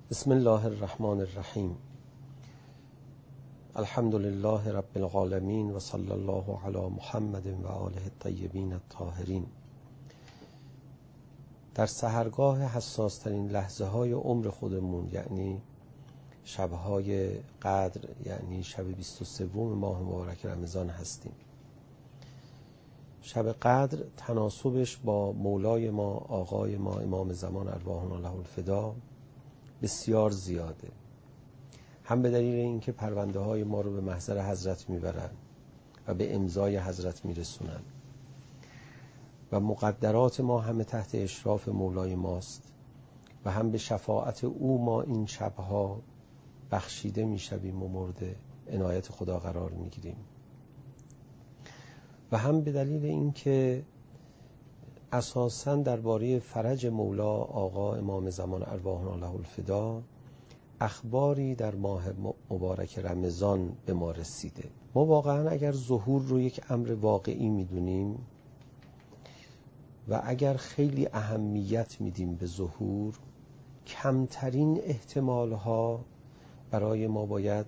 بسم الله الرحمن الرحیم. الحمد لله رب العالمین و صلی الله علی محمد و آله الطیبین الطاهرین. در سحرگاه حساس ترین لحظه های عمر خودمون، یعنی شبهای قدر، یعنی شب 23 ماه مبارک رمضان هستیم. شب قدر تناسبش با مولای ما، آقای ما، امام زمان ارواحنا له الفدا بسیار زیاده. هم به دلیل اینکه پرونده های ما رو به محضر حضرت میبرن و به امضای حضرت میرسونن و مقدرات ما همه تحت اشراف مولای ماست و هم به شفاعت او ما این شبها بخشیده میشویم و مورد عنایت خدا قرار میگیریم و هم به دلیل اینکه اساساً درباره فرج مولا آقا امام زمان ارواحنا له الفدا اخباری در ماه مبارک رمضان به ما رسیده. ما واقعاً اگر ظهور رو یک امر واقعی میدونیم و اگر خیلی اهمیت میدیم به ظهور، کمترین احتمالها برای ما باید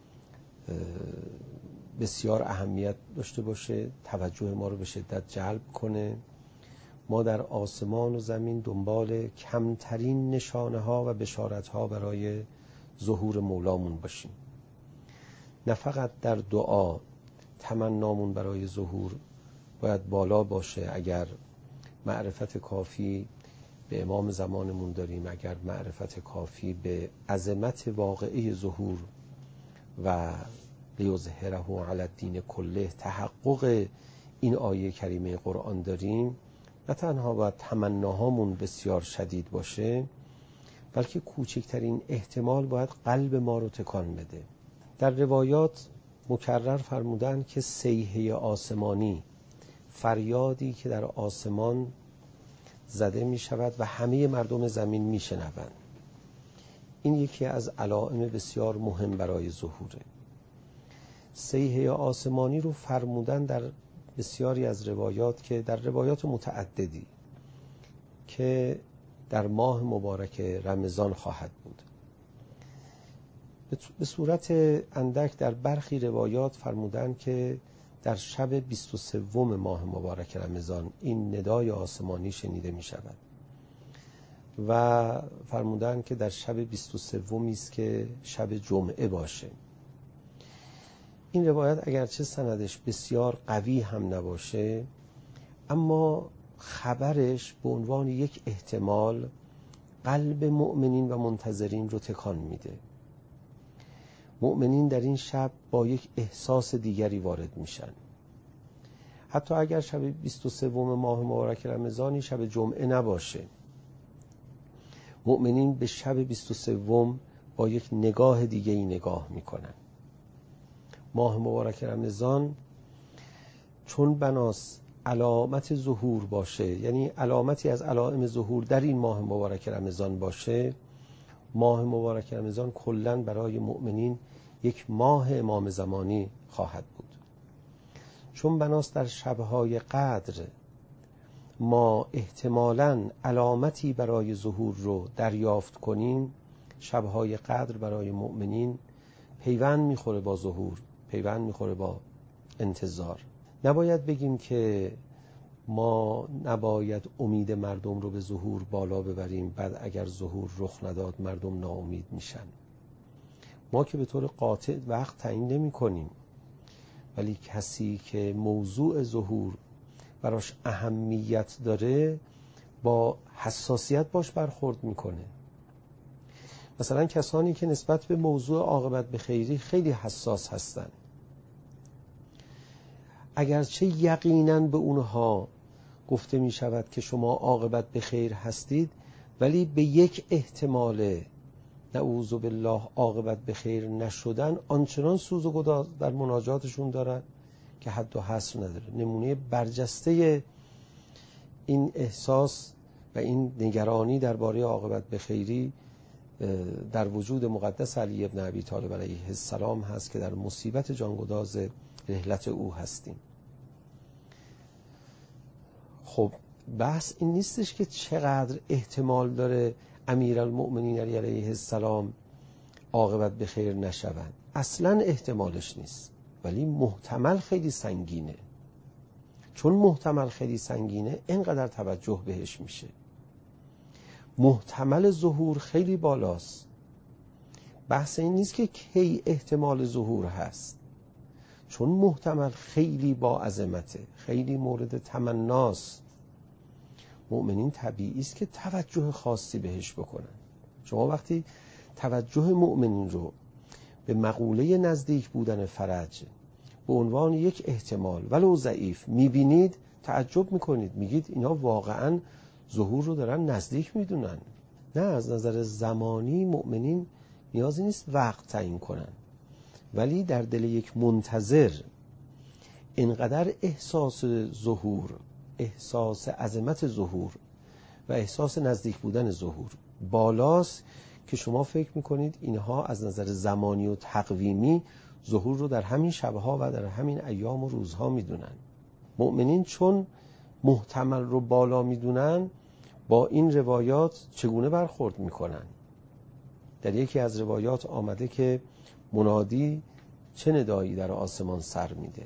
بسیار اهمیت داشته باشه، توجه ما رو به شدت جلب کنه. ما در آسمان و زمین دنبال کمترین نشانه ها و بشارت ها برای ظهور مولامون باشیم. نه فقط در دعا تمنامون برای ظهور باید بالا باشه اگر معرفت کافی به امام زمانمون داریم، اگر معرفت کافی به عظمت واقعی ظهور و لیظهره علی الدین کله، تحقق این آیه کریمه قرآن داریم، نه تنها باید تمناهامون بسیار شدید باشه، بلکه کوچکترین احتمال باید قلب ما رو تکان بده. در روایات مکرر فرمودن که صیحه آسمانی، فریادی که در آسمان زده می شود و همه مردم زمین می شنوند، این یکی از علائم بسیار مهم برای ظهوره. صیحه آسمانی رو فرمودن در بسیاری از روایات، که در روایات متعددی که در ماه مبارک رمضان خواهد بود. به صورت اندک در برخی روایات فرمودن که در شب 23 ماه مبارک رمضان این ندای آسمانی شنیده می شود و فرمودن که در شب 23 است که شب جمعه باشه. این روایت اگرچه سندش بسیار قوی هم نباشه، اما خبرش به عنوان یک احتمال قلب مؤمنین و منتظرین رو تکان میده. مؤمنین در این شب با یک احساس دیگری وارد میشن. حتی اگر شب 23 ماه مبارک رمضانی شب جمعه نباشه، مؤمنین به شب 23 با یک نگاه دیگه‌ای نگاه میکنن. ماه مبارک رمضان چون بناس علامت ظهور باشه، یعنی علامتی از علائم ظهور در این ماه مبارک رمضان باشه، ماه مبارک رمضان کلاً برای مؤمنین یک ماه امام زمانی خواهد بود. چون بناس در شبهای قدر ما احتمالاً علامتی برای ظهور رو دریافت کنیم، شبهای قدر برای مؤمنین پیوند میخوره با ظهور، پیوند میخوره با انتظار. نباید بگیم که ما نباید امید مردم رو به ظهور بالا ببریم، بعد اگر ظهور رخ نداد مردم ناامید میشن. ما که به طور قاطع وقت تعیین نمی کنیم، ولی کسی که موضوع ظهور براش اهمیت داره با حساسیت باش برخورد میکنه. مثلا کسانی که نسبت به موضوع عاقبت به خیری خیلی حساس هستن، اگرچه یقیناً به اونها گفته می شود که شما عاقبت به خیر هستید، ولی به یک احتمال نعوذ بالله عاقبت به خیر نشدن آنچنان سوز و گداز در مناجاتشون دارن که حد و حصر نداره. نمونه برجسته این احساس و این نگرانی درباره عاقبت به خیری در وجود مقدس علی ابن ابی طالب علیه السلام هست که در مصیبت جانگداز رحلت او هستیم. خب بحث این نیستش که چقدر احتمال داره امیرالمؤمنین علیه السلام عاقبت به خیر نشوند، اصلا احتمالش نیست، ولی محتمل خیلی سنگینه. چون محتمل خیلی سنگینه اینقدر توجه بهش میشه. محتمل ظهور خیلی بالاست. بحث این نیست که کی احتمال ظهور هست، چون محتمل خیلی با عظمته، خیلی مورد تمناست. مؤمنین طبیعی است که توجه خاصی بهش بکنن. شما وقتی توجه مؤمنین رو به مقوله نزدیک بودن فرج به عنوان یک احتمال ولو ضعیف میبینید، تعجب میکنید، میگید اینا واقعا ظهور رو دارن نزدیک میدونن. نه، از نظر زمانی مؤمنین نیازی نیست وقت تعیین کنن، ولی در دل یک منتظر اینقدر احساس ظهور، احساس عظمت ظهور و احساس نزدیک بودن ظهور بالاست که شما فکر میکنید اینها از نظر زمانی و تقویمی ظهور رو در همین شبها و در همین ایام و روزها میدونن. مؤمنین چون محتمل رو بالا میدونن، با این روایات چگونه برخورد میکنن؟ در یکی از روایات آمده که منادی چه ندایی در آسمان سر میده.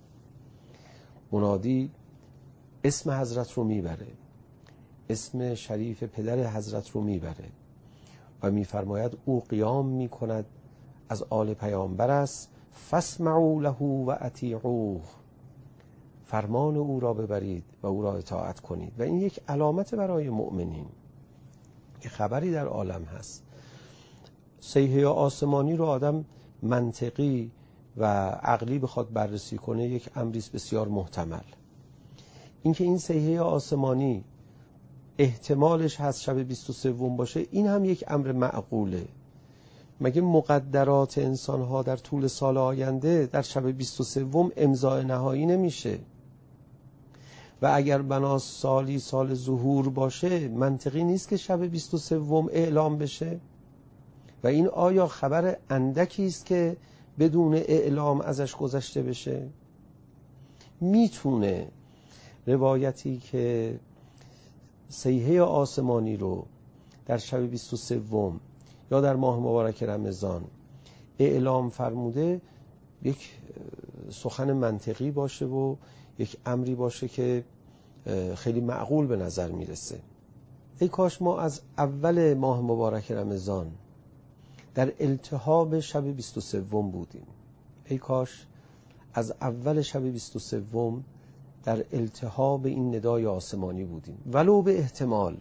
منادی اسم حضرت رو میبره، اسم شریف پدر حضرت رو میبره و میفرماید او قیام میکند، از آل پیامبر است، فاسمعوا له و اطیعوه، فرمان او را ببرید و او را اطاعت کنید. و این یک علامت برای مؤمنین که خبری در عالم هست. صیحه آسمانی رو آدم منطقی و عقلی بخواد بررسی کنه، یک امری بسیار محتمل. اینکه این صیحه آسمانی احتمالش هست شب 23 باشه، این هم یک امر معقوله. مگه مقدرات انسان‌ها در طول سال آینده در شب 23 امضای نهایی نمیشه؟ و اگر بناس سالی سال ظهور باشه، منطقی نیست که شب 23 اعلام بشه؟ و این آیا خبر اندکی است که بدون اعلام ازش گذشته بشه؟ میتونه روایتی که صیحه آسمانی رو در شب 23 یا در ماه مبارک رمضان اعلام فرموده یک سخن منطقی باشه و یک امری باشه که خیلی معقول به نظر میرسه. ای کاش ما از اول ماه مبارک رمضان در التهاب شب 23 بودیم. ای کاش از اول شب 23 در التهاب این ندای آسمانی بودیم، ولو به احتمال.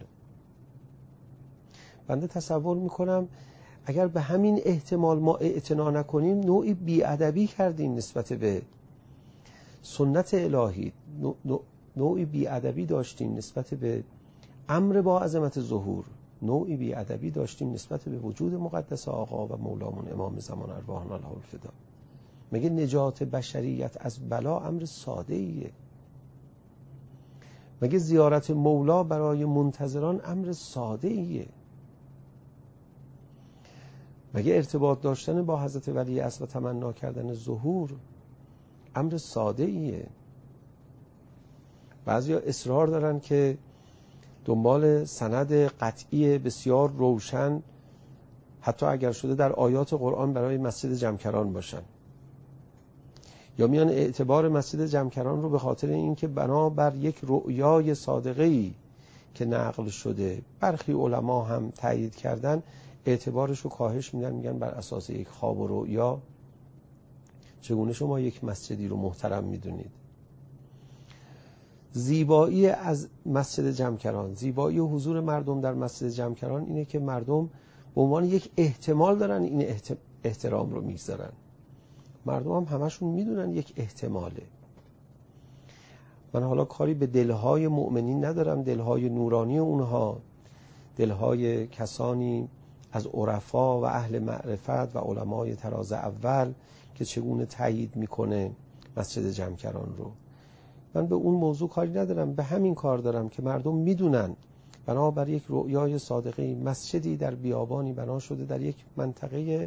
بنده تصور میکنم اگر به همین احتمال ما اعتنا نکنیم، نوعی بیادبی کردیم نسبت به سنت الهی، نوعی بیادبی داشتیم نسبت به امر با عظمت ظهور، نوعی بیادبی داشتیم نسبت به وجود مقدس آقا و مولامون امام زمان ارواحنا له الفدا. مگه نجات بشریت از بلا امر ساده ایه؟ مگه زیارت مولا برای منتظران امر ساده ایه؟ مگه ارتباط داشتن با حضرت ولی عصر و تمنا کردن ظهور امر ساده ایه؟ بعضیا اصرار دارن که دنبال سند قطعی بسیار روشن، حتی اگر شده در آیات قرآن، برای مسجد جمکران باشن، یا میان اعتبار مسجد جمکران رو به خاطر اینکه بنابر یک رؤیای صادقه‌ای که نقل شده، برخی علما هم تایید کردن، اعتبارش رو کاهش میدن، میگن بر اساس یک خواب و رؤیا چگونه شما یک مسجدی رو محترم میدونید؟ زیبایی از مسجد جمکران، زیبایی و حضور مردم در مسجد جمکران اینه که مردم به عنوان یک احتمال دارن این احترام رو میگذارن. مردم هم همشون میدونن یک احتماله. من حالا کاری به دلهای مؤمنین ندارم، دلهای نورانی اونها، دلهای کسانی از عرفا و اهل معرفت و علمای طراز اول که چگونه تایید میکنه مسجد جمکران رو. من به اون موضوع کاری ندارم، به همین کار دارم که مردم میدونن بنابر یک رؤیای صادقه مسجدی در بیابانی بنا شده در یک منطقه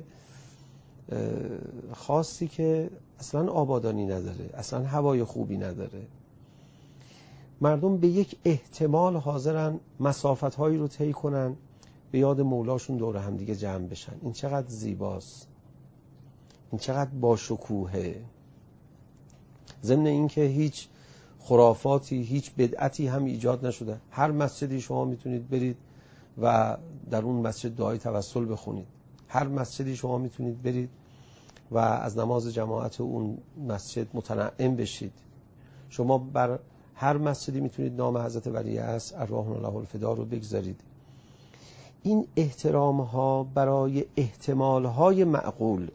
خاصی که اصلا آبادانی نداره، اصلا هوای خوبی نداره. مردم به یک احتمال حاضرن مسافت‌هایی رو طی کنن، به یاد مولاشون دور هم دیگه جمع بشن. این چقدر زیباست، این چقدر باشکوهه. ضمن این که هیچ خرافاتی، هیچ بدعتی هم ایجاد نشده. هر مسجدی شما میتونید برید و در اون مسجد دعای توسل بخونید. هر مسجدی شما میتونید برید و از نماز جماعت اون مسجد متنعم بشید. شما بر هر مسجدی میتونید نام حضرت ولی عصر ارواحنا له الفدا رو بگذارید. این احترام ها برای احتمال های معقول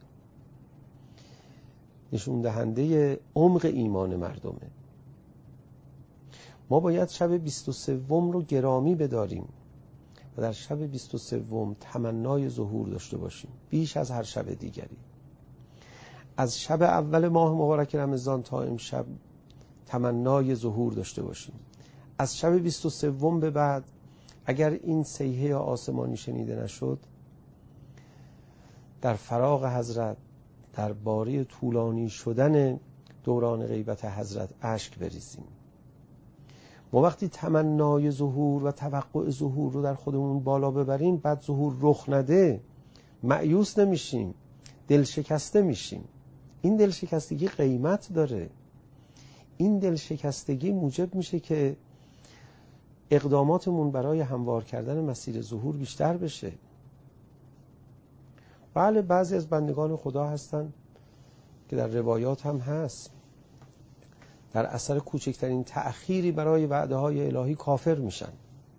نشون دهنده عمق ایمان مردمه. ما باید شب 23 رو گرامی بداریم و در شب 23 تمنای ظهور داشته باشیم بیش از هر شب دیگری. از شب اول ماه مبارک رمضان تا امشب تمنای ظهور داشته باشیم. از شب 23 به بعد اگر این صیحه آسمانی شنیده نشد، در فراق حضرت، در باره طولانی شدن دوران غیبت حضرت اشک بریزیم. ما وقتی تمنای ظهور و توقع ظهور رو در خودمون بالا ببریم، بعد ظهور رخ نده، مایوس نمیشیم، دل شکسته میشیم. این دل شکستگی قیمت داره. این دل شکستگی موجب میشه که اقداماتمون برای هموار کردن مسیر ظهور بیشتر بشه. بله، بعضی از بندگان خدا هستن که در روایات هم هست در اثر کوچکترین تأخیری برای وعده های الهی کافر میشن.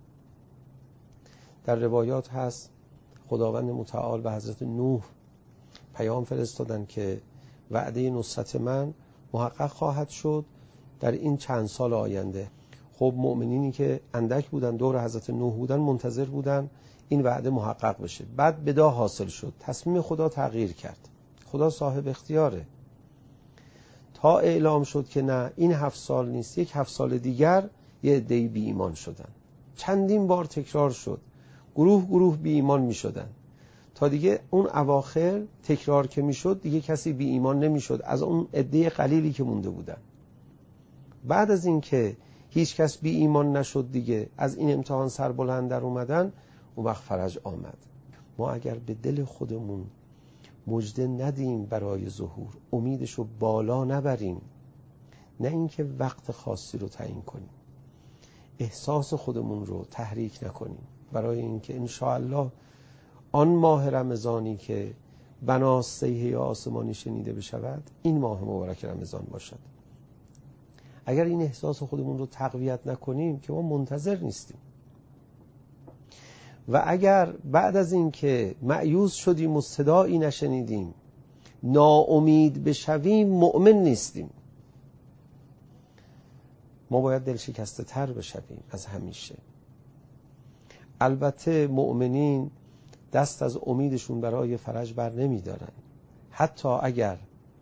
در روایات هست خداوند متعال به حضرت نوح پیام فرستادن که وعده نصرت من محقق خواهد شد در این چند سال آینده. خب مؤمنینی که اندک بودن دور حضرت نوح بودن منتظر بودن این وعده محقق بشه. بعد بدا حاصل شد، تصمیم خدا تغییر کرد. خدا صاحب اختیاره. تا اعلام شد که نه این 7 سال نیست، یک 7 سال دیگر یه عده‌ای بی ایمان شدن. چندین بار تکرار شد، گروه بی ایمان می شدن تا دیگه اون اواخر تکرار که می شد دیگه کسی بی ایمان نمی شد از اون عده قلیلی که مونده بودن. بعد از این که هیچ کس بی ایمان نشد دیگه، از این امتحان سربلند در اومدن، اون وقت فرج آمد. ما اگر به دل خودمون مژده ندیم برای ظهور، امیدشو بالا نبریم، نه اینکه وقت خاصی رو تعیین کنیم، احساس خودمون رو تحریک نکنیم برای اینکه انشاءالله آن ماه رمضانی که بنا صیحه آسمانی شنیده بشود این ماه مبارک رمضان باشد. اگر این احساس خودمون رو تقویت نکنیم که ما منتظر نیستیم، و اگر بعد از این که مایوس شدیم و صدایی نشنیدیم ناامید بشویم مؤمن نیستیم. ما باید دل شکسته تر بشویم از همیشه. البته مؤمنین دست از امیدشون برای فرج بر نمی دارن، حتی اگر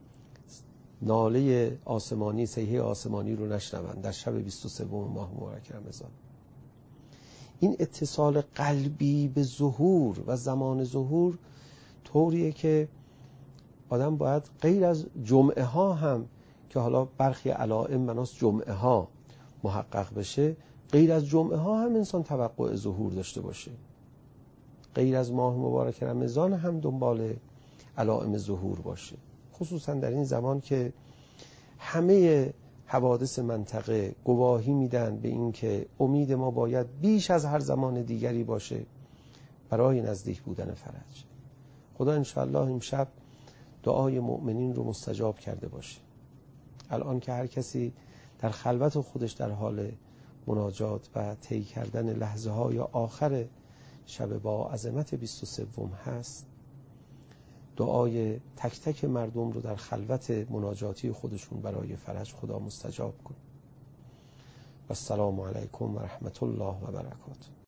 ناله آسمانی، صیحه آسمانی رو نشنوند در شب 23 ماه مبارک رمضان. این اتصال قلبی به ظهور و زمان ظهور طوریه که آدم باید غیر از جمعه ها هم که حالا برخی علائم مناس جمعه ها محقق بشه، غیر از جمعه ها هم انسان توقع ظهور داشته باشه. غیر از ماه مبارک رمضان هم دنبال علائم ظهور باشه، خصوصا در این زمان که همه حوادث منطقه گواهی میدن به این که امید ما باید بیش از هر زمان دیگری باشه برای نزدیک بودن فرج. خدا انشاءالله امشب دعای مؤمنین رو مستجاب کرده باشه. الان که هر کسی در خلوت خودش در حال مناجات و طی کردن لحظه های آخر شب با عظمت 23 هست، دعای تک تک مردم رو در خلوت مناجاتی خودشون برای فرج خدا مستجاب کن. و السلام علیکم و رحمت الله و برکاته.